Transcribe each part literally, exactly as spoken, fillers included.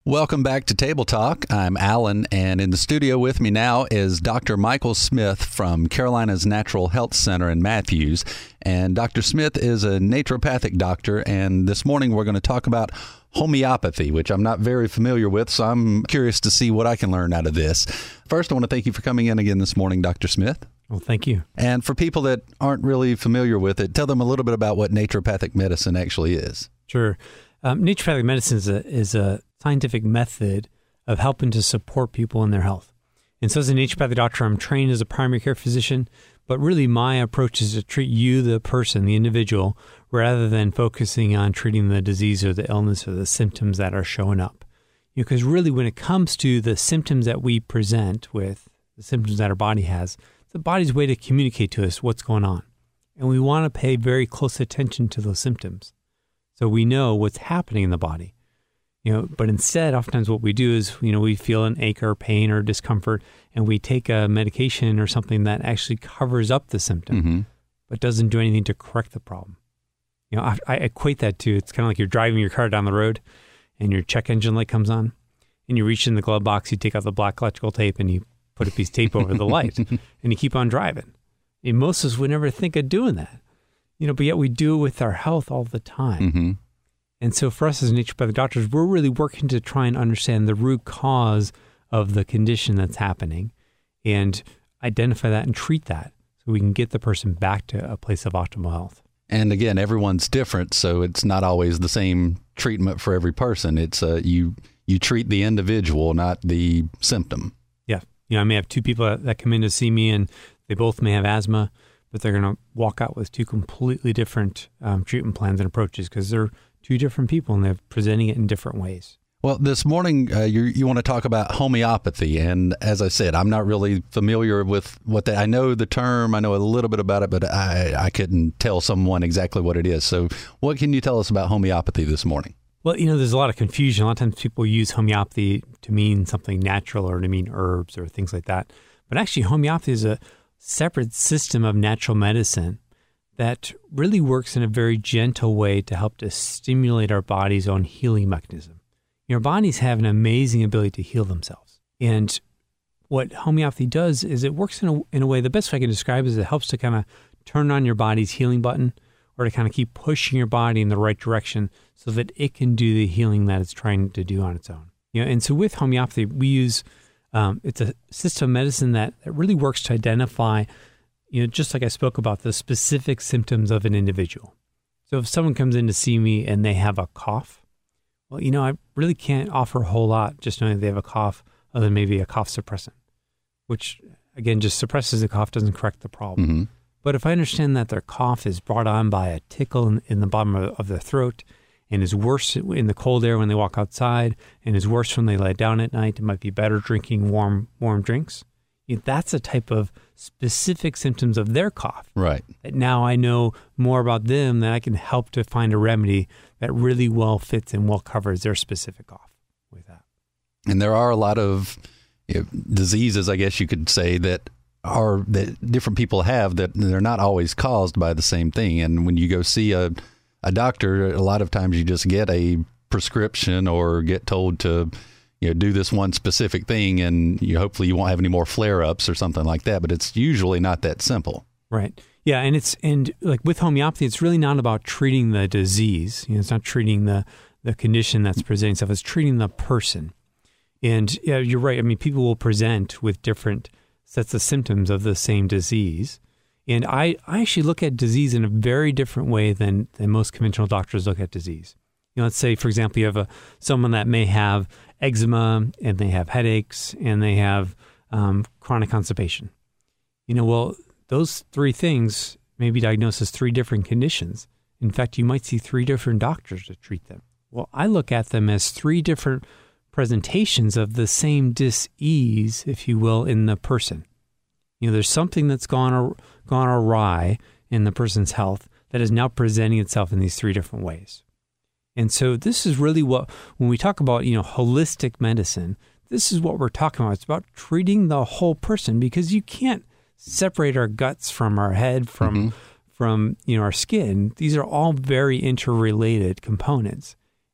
Welcome back to Table Talk. I'm Alan, and in the studio with me now is Doctor Michael Smith from Carolina's Natural Health Center in Matthews. And Doctor Smith is a naturopathic doctor, and this morning we're going to talk about homeopathy, which I'm not very familiar with, so I'm curious to see what I can learn out of this. First, I want to thank you for coming in again this morning, Doctor Smith. Well, thank you. And for people that aren't really familiar with it, tell them a little bit about what naturopathic medicine actually is. Sure. Um, naturopathic medicine is a, is a scientific method of helping to support people in their health. And so as a naturopathic doctor, I'm trained as a primary care physician, but really my approach is to treat you, the person, the individual, rather than focusing on treating the disease or the illness or the symptoms that are showing up. You know, because really when it comes to the symptoms that we present with, the symptoms that our body has, it's the body's way to communicate to us what's going on. And we want to pay very close attention to those symptoms so we know what's happening in the body. You know, but instead, oftentimes what we do is, you know, we feel an ache or pain or discomfort, and we take a medication or something that actually covers up the symptom, mm-hmm. but doesn't do anything to correct the problem. You know, I, I equate that to, it's kind of like you're driving your car down the road, and your check engine light comes on, and you reach in the glove box, you take out the black electrical tape, and you put a piece of tape over the light, and you keep on driving. And most of us would never think of doing that, you know, but yet we do it with our health all the time. Mm-hmm. And so for us as naturopathic doctors, we're really working to try and understand the root cause of the condition that's happening and identify that and treat that so we can get the person back to a place of optimal health. And again, everyone's different, so it's not always the same treatment for every person. It's uh, you you treat the individual, not the symptom. Yeah. You know, I may have two people that, that come in to see me and they both may have asthma, but they're going to walk out with two completely different um, treatment plans and approaches because they're two different people, and they're presenting it in different ways. Well, this morning, uh, you you want to talk about homeopathy. And as I said, I'm not really familiar with what that, I know the term, I know a little bit about it, but I, I couldn't tell someone exactly what it is. So what can you tell us about homeopathy this morning? Well, you know, there's a lot of confusion. A lot of times people use homeopathy to mean something natural or to mean herbs or things like that. But actually, homeopathy is a separate system of natural medicine that really works in a very gentle way to help to stimulate our body's own healing mechanism. Your bodies have an amazing ability to heal themselves. And what homeopathy does is it works in a, in a way, the best way I can describe is it helps to kind of turn on your body's healing button or to kind of keep pushing your body in the right direction so that it can do the healing that it's trying to do on its own. You know, and so with homeopathy, we use, um, it's a system of medicine that, that really works to identify, you know, just like I spoke about, the specific symptoms of an individual. So if someone comes in to see me and they have a cough, well, you know, I really can't offer a whole lot just knowing they have a cough other than maybe a cough suppressant, which, again, just suppresses the cough, doesn't correct the problem. Mm-hmm. But if I understand that their cough is brought on by a tickle in, in the bottom of, of their throat and is worse in the cold air when they walk outside and is worse when they lie down at night, it might be better drinking warm warm drinks. You know, that's a type of specific symptoms of their cough. Right. That now I know more about them that I can help to find a remedy that really well fits and well covers their specific cough with that. And there are a lot of you know, diseases, I guess you could say, that are that different people have that they're not always caused by the same thing. And when you go see a, a doctor, a lot of times you just get a prescription or get told to you know, do this one specific thing, and you hopefully you won't have any more flare-ups or something like that. But it's usually not that simple. Right. Yeah, and it's and like with homeopathy, it's really not about treating the disease. You know, it's not treating the the condition that's presenting itself. It's treating the person. And yeah, you're right. I mean, people will present with different sets of symptoms of the same disease. And I, I actually look at disease in a very different way than than most conventional doctors look at disease. You know, let's say, for example, you have a someone that may have eczema and they have headaches and they have um, chronic constipation. You know, well, those three things may be diagnosed as three different conditions. In fact, you might see three different doctors to treat them. Well, I look at them as three different presentations of the same dis-ease, if you will, in the person. You know, there's something that's gone gone awry in the person's health that is now presenting itself in these three different ways. And so this is really what, when we talk about, you know, holistic medicine, this is what we're talking about. It's about treating the whole person, because you can't separate our guts from our head, from, mm-hmm. from, you know, our skin. These are all very interrelated components.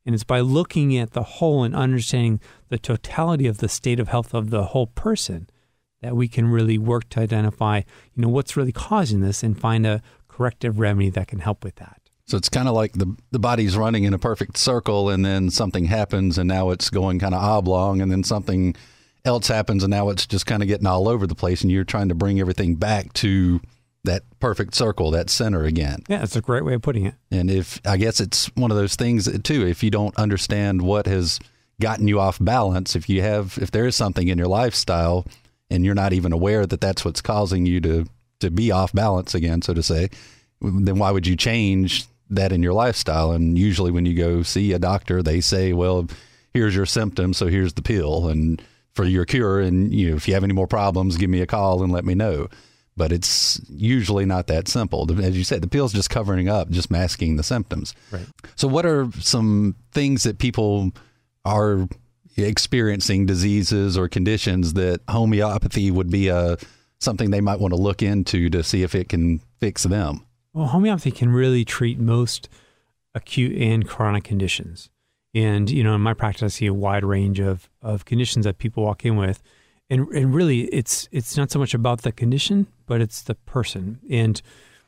And it's by looking at the whole and understanding the totality of the state of health of the whole person that we can really work to identify, you know, what's really causing this and find a corrective remedy that can help with that. So it's kind of like the the body's running in a perfect circle, and then something happens, and now it's going kind of oblong, and then something else happens, and now it's just kind of getting all over the place, and you're trying to bring everything back to that perfect circle, that center again. Yeah, that's a great way of putting it. And if I guess it's one of those things too, if you don't understand what has gotten you off balance, if you have, if there is something in your lifestyle and you're not even aware that that's what's causing you to, to be off balance again, so to say, then why would you change that in your lifestyle? And usually when you go see a doctor, they say, well, here's your symptoms, so here's the pill and for your cure. And you know, if you have any more problems, give me a call and let me know. But it's usually not that simple. As you said, the pill's just covering up, just masking the symptoms. Right. So what are some things that people are experiencing, diseases or conditions, that homeopathy would be a, something they might want to look into to see if it can fix them? Well, homeopathy can really treat most acute and chronic conditions. And, you know, in my practice, I see a wide range of, of conditions that people walk in with. And and really, it's it's not so much about the condition, but it's the person. And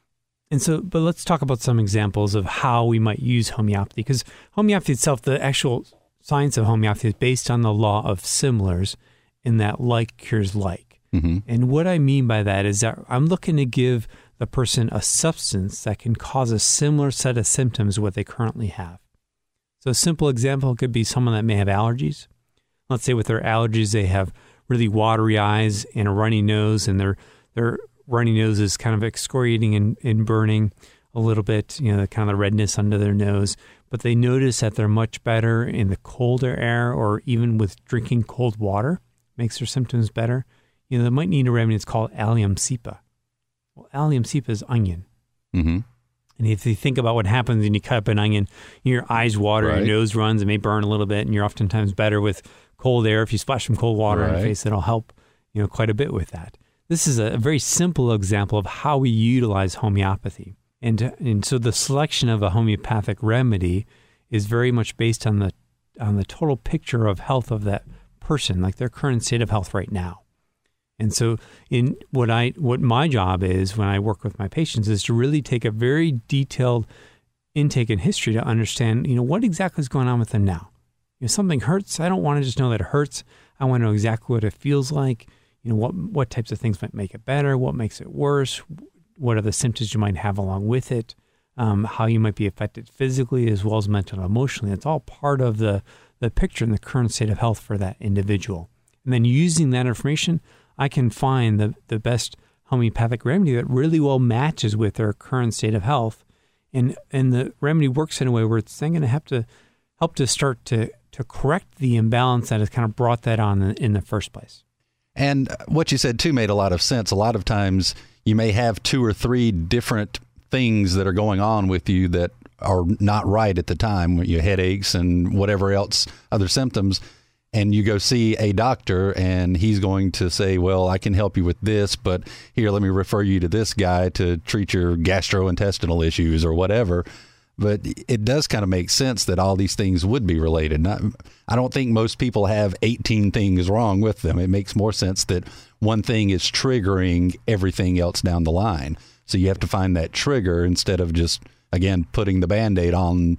and so, but let's talk about some examples of how we might use homeopathy. Because homeopathy itself, the actual science of homeopathy is based on the law of similars, in that like cures like. Mm-hmm. And what I mean by that is that I'm looking to give the person a substance that can cause a similar set of symptoms to what they currently have. So a simple example could be someone that may have allergies. Let's say with their allergies, they have really watery eyes and a runny nose, and their their runny nose is kind of excoriating and, and burning a little bit, you know, kind of the redness under their nose. But they notice that they're much better in the colder air, or even with drinking cold water makes their symptoms better. You know, they might need a remedy. It's called allium cepa. Well, allium cepa is onion. Mm-hmm. And if you think about what happens when you cut up an onion, your eyes water, right. Your nose runs, it may burn a little bit, and you're oftentimes better with cold air. If you splash some cold water right. on your face, it'll help, you know, quite a bit with that. This is a very simple example of how we utilize homeopathy. And and so the selection of a homeopathic remedy is very much based on the on the total picture of health of that person, like their current state of health right now. And so in what I what my job is when I work with my patients is to really take a very detailed intake and history to understand, you know, what exactly is going on with them now. If something hurts, I don't want to just know that it hurts. I want to know exactly what it feels like. You know, what what types of things might make it better, what makes it worse, what are the symptoms you might have along with it, um, how you might be affected physically as well as mentally and emotionally. It's all part of the, the picture and the current state of health for that individual. And then using that information, I can find the, the best homeopathic remedy that really well matches with their current state of health. And and the remedy works in a way where it's then going to have to help to start to to correct the imbalance that has kind of brought that on in, in the first place. And what you said, too, made a lot of sense. A lot of times you may have two or three different things that are going on with you that are not right at the time, your headaches and whatever else, other symptoms, and you go see a doctor and he's going to say, well, I can help you with this, but here, let me refer you to this guy to treat your gastrointestinal issues or whatever. But it does kind of make sense that all these things would be related. Not, I don't think most people have eighteen things wrong with them. It makes more sense that one thing is triggering everything else down the line. So you have to find that trigger instead of just, again, putting the Band-Aid on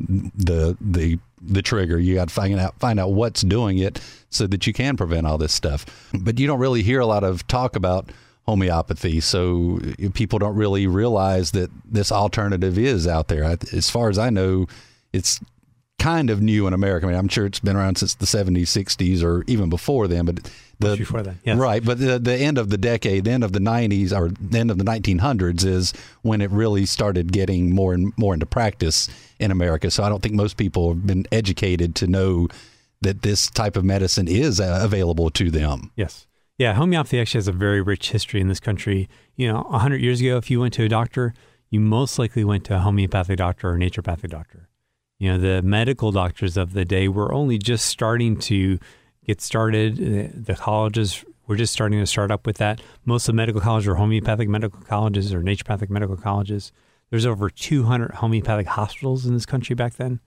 the the the trigger. You got to find out find out what's doing it so that you can prevent all this stuff. But you don't really hear a lot of talk about homeopathy, so people don't really realize that this alternative is out there. As far as I know, it's kind of new in America. I mean, I'm sure it's been around since the seventies, sixties, or even before then. But the Much before then, yes. Right, but the, the end of the decade, the end of the nineties, or the end of the nineteen hundreds is when it really started getting more and more into practice in America. So I don't think most people have been educated to know that this type of medicine is uh, available to them. Yes. Yeah, homeopathy actually has a very rich history in this country. You know, one hundred years ago, if you went to a doctor, you most likely went to a homeopathic doctor or a naturopathic doctor. You know, the medical doctors of the day were only just starting to get started. The colleges were just starting to start up with that. Most of the medical colleges are homeopathic medical colleges or naturopathic medical colleges. There's over two hundred homeopathic hospitals in this country back then.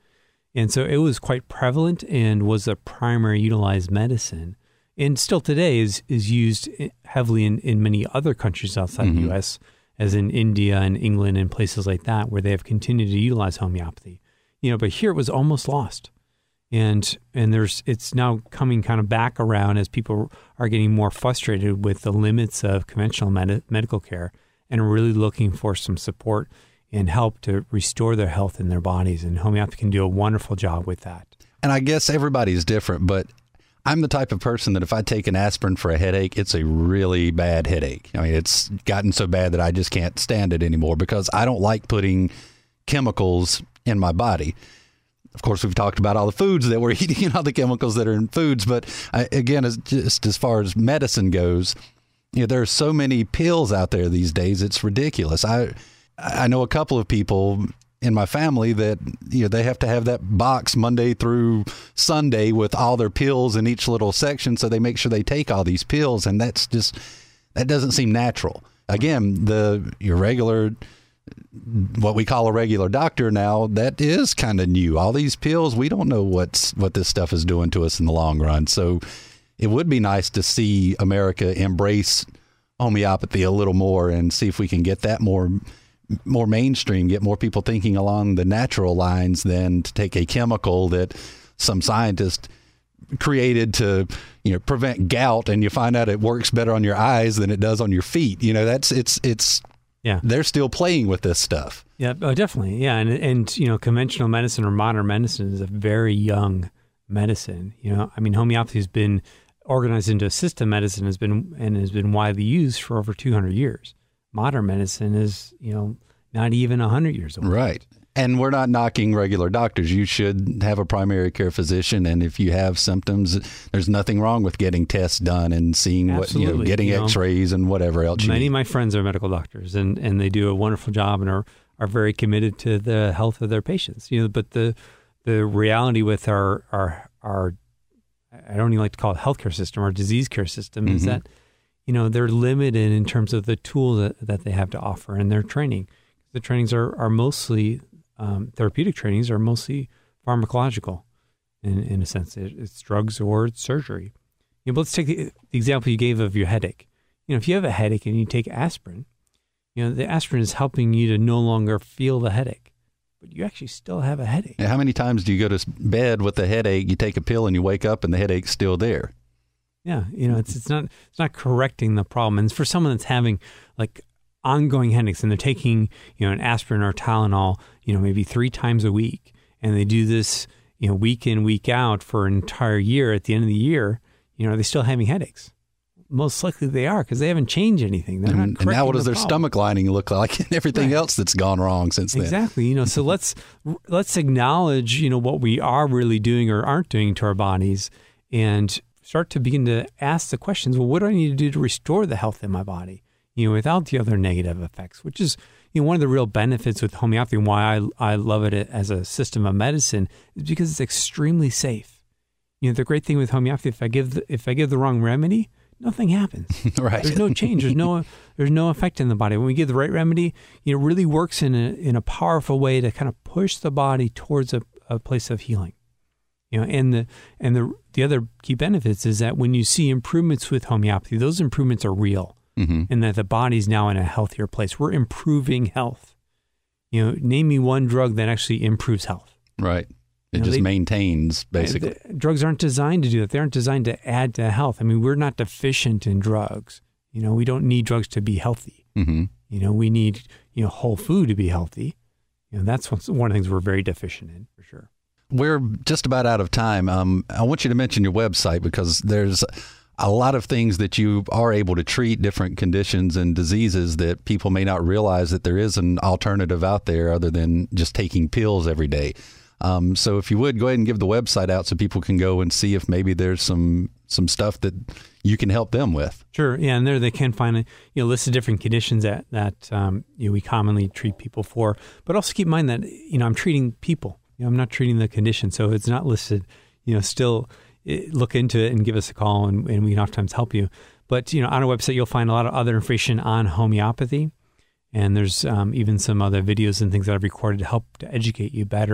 And so it was quite prevalent and was a primary utilized medicine. And still today is is used heavily in, in many other countries outside mm-hmm. the U S, as in India and England and places like that, where they have continued to utilize homeopathy. You know, but here it was almost lost. And and there's it's now coming kind of back around as people are getting more frustrated with the limits of conventional med- medical care and really looking for some support and help to restore their health in their bodies. And homeopathy can do a wonderful job with that. And I guess everybody's different, but I'm the type of person that if I take an aspirin for a headache, it's a really bad headache. I mean, it's gotten so bad that I just can't stand it anymore because I don't like putting chemicals in my body. Of course, we've talked about all the foods that we're eating and all the chemicals that are in foods. But I, again, as, just as far as medicine goes, you know, there are so many pills out there these days. It's ridiculous. I I know a couple of people in my family that, you know, they have to have that box Monday through Sunday with all their pills in each little section. So they make sure they take all these pills. And that's just, that doesn't seem natural. Again, the your regular, what we call a regular doctor now, that is kind of new. All these pills, we don't know what's what this stuff is doing to us in the long run. So it would be nice to see America embrace homeopathy a little more and see if we can get that more more mainstream, get more people thinking along the natural lines than to take a chemical that some scientist created to, you know, prevent gout, and you find out it works better on your eyes than it does on your feet. You know, that's it's it's yeah. They're still playing with this stuff. Yeah, oh, definitely. Yeah, and and you know, conventional medicine or modern medicine is a very young medicine. You know, I mean, homeopathy has been organized into a system medicine has been and has been widely used for over two hundred years. Modern medicine is, you know, not even one hundred years old. Right. And we're not knocking regular doctors. You should have a primary care physician. And if you have symptoms, there's nothing wrong with getting tests done and seeing Absolutely. what, you know, getting you x-rays know, and whatever else you Many need. of my friends are medical doctors, and, and they do a wonderful job and are, are very committed to the health of their patients. You know, but the the reality with our, our, our I don't even like to call it healthcare system, our disease care system, mm-hmm. is that, you know, they're limited in terms of the tools that, that they have to offer and their training. The trainings are, are mostly, um, therapeutic trainings are mostly pharmacological in, in a sense. It, it's drugs or it's surgery. You know, but let's take the, the example you gave of your headache. You know, if you have a headache and you take aspirin, you know, the aspirin is helping you to no longer feel the headache, but you actually still have a headache. Yeah, how many times do you go to bed with a headache, you take a pill and you wake up and the headache's still there? Yeah, you know, it's it's not it's not correcting the problem. And for someone that's having like ongoing headaches and they're taking, you know, an aspirin or Tylenol, you know, maybe three times a week, and they do this, you know, week in, week out for an entire year, at the end of the year, you know, are they still having headaches? Most likely they are, because they haven't changed anything. They're and, not and now what does the their problem. stomach lining look like and everything right. else that's gone wrong since then? Exactly. You know, so let's let's acknowledge, you know, what we are really doing or aren't doing to our bodies, and start to begin to ask the questions, well, what do I need to do to restore the health in my body, you know, without the other negative effects, which is, you know, one of the real benefits with homeopathy and why I, I love it as a system of medicine is because it's extremely safe. You know, the great thing with homeopathy, if I give the, if I give the wrong remedy, nothing happens. Right. There's no change. There's no there's no effect in the body. When we give the right remedy, you know, it really works in a in a powerful way to kind of push the body towards a, a place of healing. You know, and the and the the other key benefits is that when you see improvements with homeopathy, those improvements are real, mm-hmm. and that the body's now in a healthier place. We're improving health. You know, name me one drug that actually improves health. Right. It you know, just they, maintains, basically. The, drugs aren't designed to do that. They aren't designed to add to health. I mean, we're not deficient in drugs. You know, we don't need drugs to be healthy. Mm-hmm. You know, we need, you know, whole food to be healthy. You know, that's one of the things we're very deficient in, for sure. We're just about out of time. Um, I want you to mention your website, because there's a lot of things that you are able to treat, different conditions and diseases that people may not realize that there is an alternative out there other than just taking pills every day. Um, so if you would, go ahead and give the website out so people can go and see if maybe there's some some stuff that you can help them with. Sure. Yeah. And there they can find a you know, list of different conditions that, that um, you know, we commonly treat people for. But also keep in mind that, you know, I'm treating people. You know, I'm not treating the condition. So if it's not listed, you know, still it, look into it and give us a call, and, and we can oftentimes help you. But, you know, on our website, you'll find a lot of other information on homeopathy. And there's um, even some other videos and things that I've recorded to help to educate you better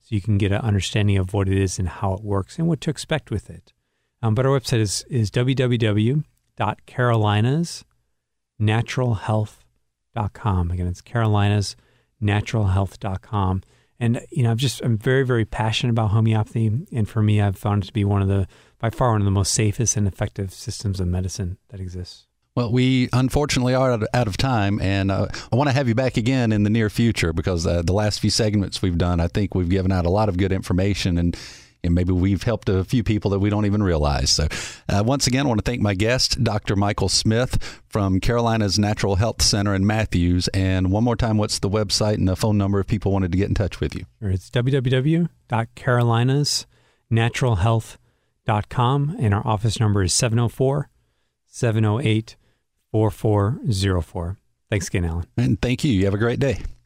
so you can get an understanding of what it is and how it works and what to expect with it. Um, but our website is, is w w w dot carolinas natural health dot com. Again, it's carolinas natural health dot com. And, you know, I'm just, I'm very, very passionate about homeopathy. And for me, I've found it to be one of the, by far, one of the most safest and effective systems of medicine that exists. Well, we unfortunately are out of, out of time, and uh, I want to have you back again in the near future because uh, the last few segments we've done, I think we've given out a lot of good information, and, and maybe we've helped a few people that we don't even realize. So uh, once again, I want to thank my guest, Doctor Michael Smith from Carolinas Natural Health Center in Matthews. And one more time, what's the website and the phone number if people wanted to get in touch with you? It's w w w dot carolinas natural health dot com, and our office number is seven oh four, seven oh eight, four four oh four. Thanks again, Alan. And thank you. You have a great day.